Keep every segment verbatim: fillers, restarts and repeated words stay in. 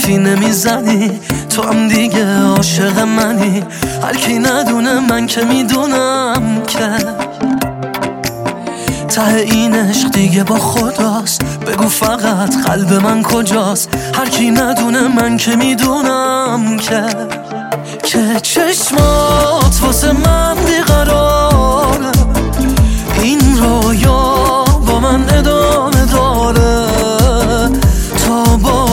حرفی نمیزنی، تو هم دیگه عاشق منی. هر کی ندونه من که میدونم که ته این عشق دیگه با خداست. بگو فقط قلب من کجاست؟ هر کی ندونه من که میدونم که که چشمات واسه من بیقراره، این رویا با من ادامه داره تا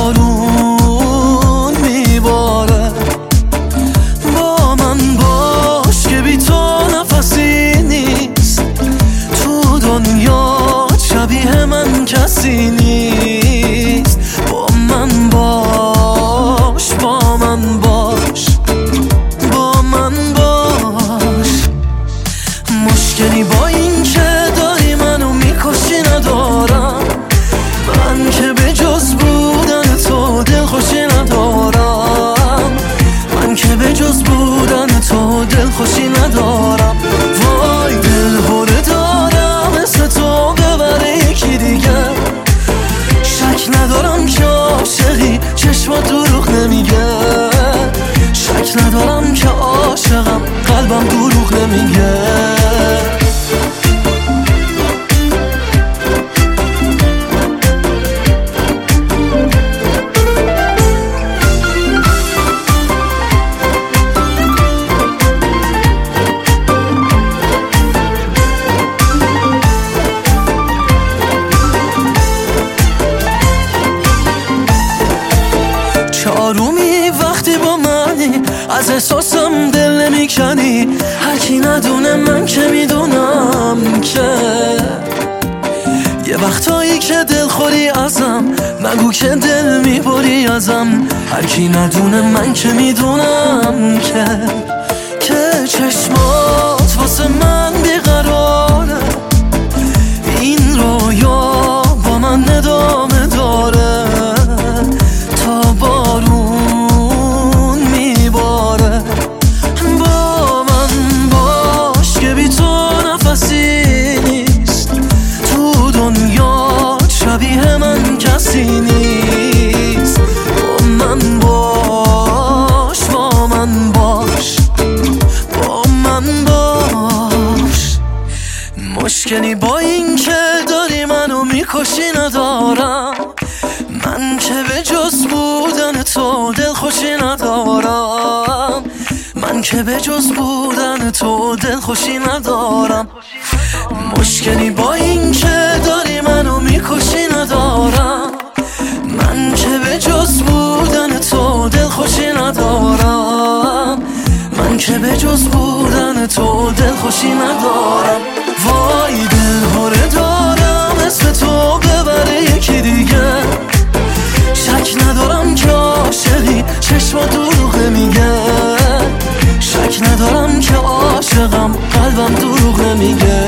بارون میباره. با من باش که بی تو نفسی نیست، تو دنیا شبیه من کسی نیست. با من باش، با من باش، با من باش. مشکلی با این که داری منو میکشی ندارم، من که به جز بودن تو دلخوشی ندارم، من که به جز بودن تو دلخوشی ندارم. وای دلهوره دارم مثل تو ببره یکی دیگه، شک ندارم که عاشقی چشمات دروغ نمیگه، شک ندارم که عاشقم قلبم دروغ نمیگه. آرومی وقتی با منی، از احساسم دل نمیکنی. هر کی ندونه من که میدونم که یه وقتایی که دل خوری ازم، نگو که دل میبری ازم. هر کی ندونه من که میدونم که که چشمات واسه من بیقراره، این رویا با من ادامه داره تا بارون میباره. با من باش که بی تو نفسی نیست، تو دنیا شبیه من کسی نیست. با من باش، با من باش، با من باش. مشکلی با این که داری منو میکشی ندارم، من که به جز بودن تو دلخوشی ندارم، من که به جز بودن تو دلخوشی ندارم. مشکلی با این که داری منو میکشی ندارم، من که به جز بودن تو دلخوشی ندارم، من که به جز بودن تو دلخوشی ندارم. وای دلهوره دارم مثل تو ببره یکی دیگه، شک ندارم که عاشقی چشما دروغ نمیگه، شک ندارم که عاشقم قلبم دروغ نمیگه.